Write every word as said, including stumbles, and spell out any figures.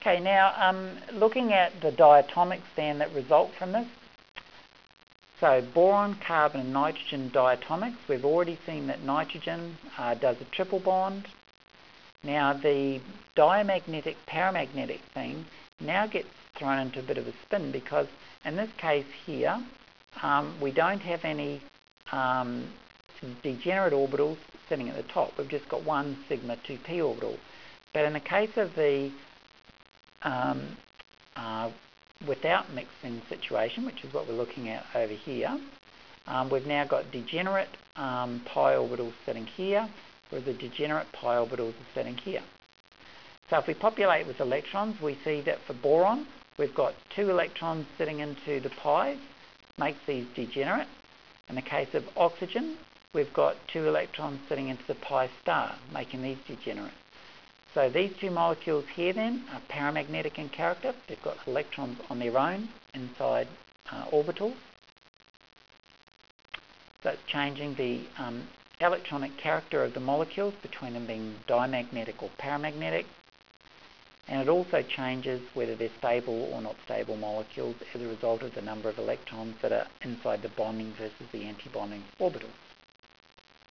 Okay, now um, looking at the diatomics then that result from this. So boron, carbon and nitrogen diatomics, we've already seen that nitrogen uh, does a triple bond. Now the diamagnetic paramagnetic thing now gets thrown into a bit of a spin, because in this case here um, we don't have any um, degenerate orbitals sitting at the top. We've just got one sigma two p orbital. But in the case of the um, uh, without mixing situation, which is what we're looking at over here, um, we've now got degenerate um, pi orbitals sitting here, whereas the degenerate pi orbitals are sitting here. So if we populate with electrons, we see that for boron, we've got two electrons sitting into the pi's, makes these degenerate. In the case of oxygen, we've got two electrons sitting into the pi star, making these degenerate. So these two molecules here then are paramagnetic in character. They've got electrons on their own inside uh, orbitals. So it's changing the um, electronic character of the molecules between them being diamagnetic or paramagnetic. And it also changes whether they're stable or not stable molecules as a result of the number of electrons that are inside the bonding versus the anti-bonding orbitals.